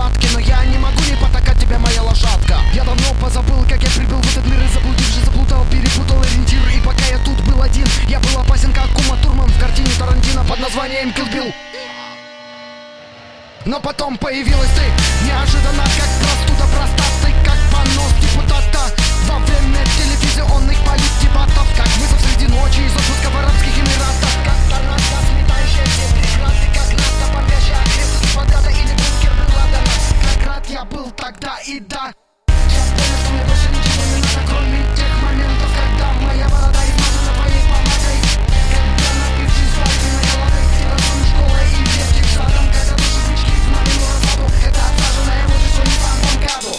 схватке, но я не могу не потакать тебе, моя лошадка. Я давно позабыл, как я прибыл в этот мир и заблудившись, заплутал, перепутал ориентир. И пока я тут был один, я был опасен, как Ума Турман в картине Тарантино под названием Kill Bill. Но потом появилась ты, неожиданно, как простуда, простаты, как понос депутата во время телевизионных политдебатов, как вызов среди ночи из отпуска в Арабских Эмиратах, как торнадо, сметающая все преграды, как НАТО, бомбящая крепость Багдада или бункер Бен Ладена. Как рад я был тогда и да, сейчас понял, что мне больше ничего не надо, кроме тех моментов, когда моя борода измазана твоей помадой, когда напившись вальной головой, террасом школы и детским садом, когда души свечки в мою рассаду, это отсаженная лучше, что не фантом гаду.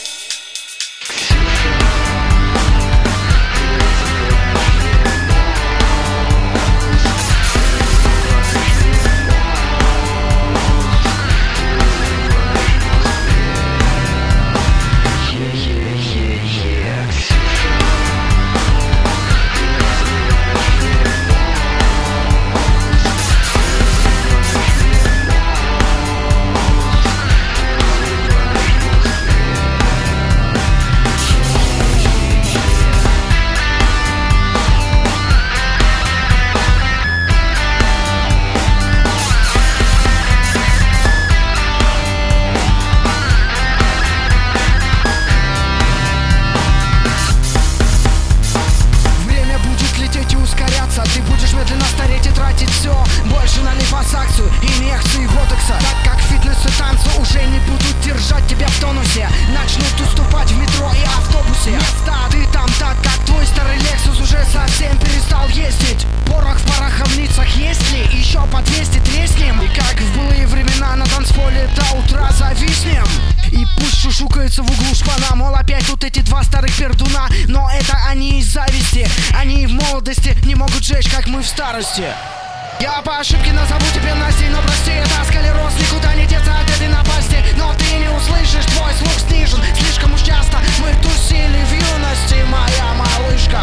Ты будешь медленно стареть и тратить все, больше на липосакцию, инъекции ботокса. Так как фитнес и танцы уже не будут держать тебя в тонусе, начнут уступать в метро и автобусе места. Ты там так, как твой старый Lexus уже совсем перестал ездить. Порох в пороховницах есть ли? Еще по 200 треснем. И как в былые времена на танцполе до утра зависнем. И пусть шушукаются в углу шпана, мол, опять тут эти два старых пердуна. Но это они из зависти, они в молодости не могут жечь, как мы в старости. Я по ошибке назову тебя Настей, но прости, это сколероз, никуда не деться от этой напасти. Но ты не услышишь, твой слух снижен, слишком уж часто мы тусили в юности, моя малышка.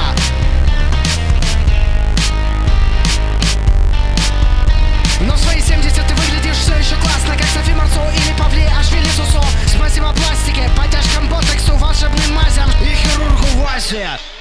Но в свои 70 ты выглядишь все еще классно, как Софи Марсо или Павле Ашвили Сусо. Спасибо пластике, подтяжкам, ботоксу, волшебным мазям и хирургу Васе.